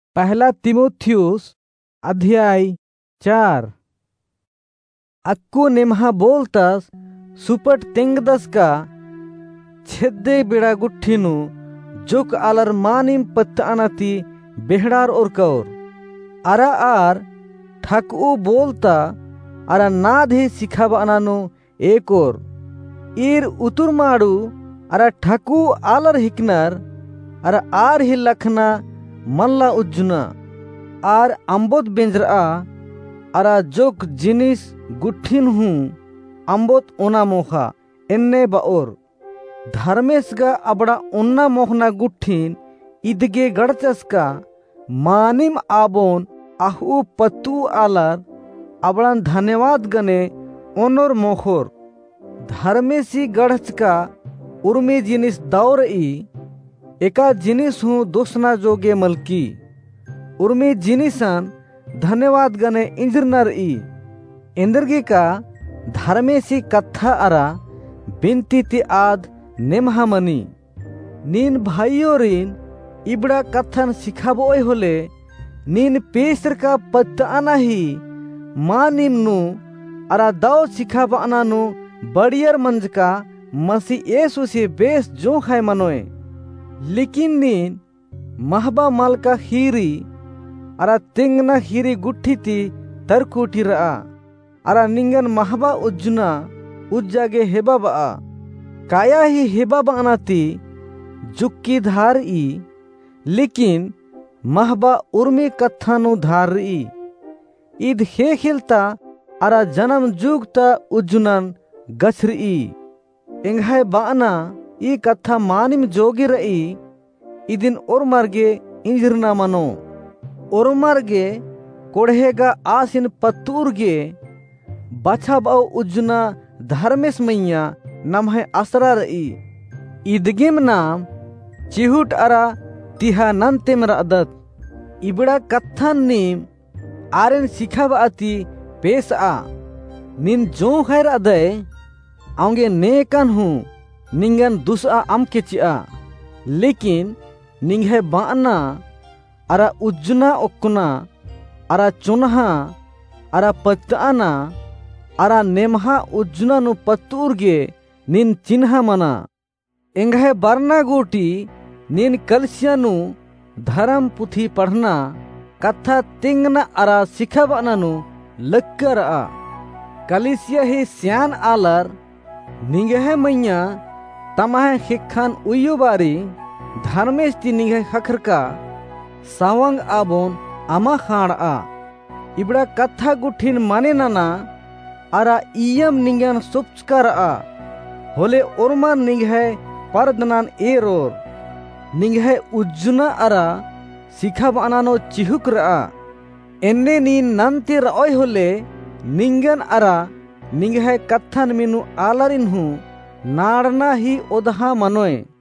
पहला तीमुथियुस अध्याय 4। अक्कू निम्हा बोलतस सुपट तिंगदस का छेदे बिड़ा गुट्ठीनु जुक आलर मानिम पत्त अनाती बेहड़ार और कौर अरा आर ठकू बोलता अरा नाधे सिखाब अनानु एक और ईर उतुर माडू अरा ठकू आलर हिकनर अरा आर ही लखना मल्ला उज्जुना आर अम्बोत बेंजरा अरा जोक जिनिस गुट्ठीन हूँ अम्बोत ओना मोखा एन्ने बाओर धर्मेशगा अबड़ा उन्ना मोहना गुट्ठीन इदगे गड़चस्का मानिम आबोन आहू पत्तू आलर अबड़ान धन्यवाद गने ओनोर मोखोर धर्मेशी गढ़चका उर्मी जिनिस दौर एका जिनिस हूँ दोसना जोगे मलकी उर्मी जिनिसन धन्यवाद गने इंजरनर इंद्रगी का धर्मेशी कथा अरा बिनती ति आद नेमहामनी नीन भाइयों रिन इबड़ा कथन सिखाबोय होले नीन पेसर का पत्ताना ही मां निम्नु अरा दाव सिखाब अनानु बड़ियर मंज का मसी येसु से बेस जो खाए मनोए लेकिन नीन महबा माल का खीरी अरा तिंगना खीरी गुट्ठी ती तरकुटी रहा अरा निंगन महबा उज्जुना उज्जागे हेबा बा काया ही हेबा बानाती जुक्की धार लेकिन महबा उर्मी कथानु धार ईद हे खिलता अरा जन्म जुगता उज्जुनन गछरी इंघाय बाना ई कथा मानिम जोगी रई इदिन और मर्गे इंजरना मनो और मर्गे कोढ़ेगा आसिन पत्तूरगे बछा बाओ उज्जुना धर्मेश मैया नमहे असरा रई इदगिम नाम चिहुट अरा तिहा नंतेम रादत इबड़ा कथन नीम आरेन सिखाब आती पेश आ निन जो खैर अदय आंगे नेकन हूँ निंगन दुसआ अम के चिआ लेकिन निंगे बाना अरा उज्जुना ओक्कुना अरा चुनहा अरा पत्ताना अरा नेमहा उज्जुना नु पत्तूरगे निन चिन्हा मना इंगे बरना गोटी निन कलसियानु धर्म पुथी पढ़ना कथा तिंगना अरा सिखब अनानु लक्कर आ कलिसिया ही सियान आलर निंगे मैया तमाहे खिखान उयु बारी धर्मेश ती निंगे खखर का सावंग आबोन अमा खाड़ आ इबड़ा कथा गुठिन माने नाना अरा इयम निंगन सुपचकर आ होले ओरमा निंगे परदनान एरोर निंगे उज्जुना अरा सिखाब अनानो चिहुक रा एन्ने नी नंती रओय होले निंगन अरा निंगे कथन मिनु आलरिन हूँ नाड़ना ही ओदहा मनोए।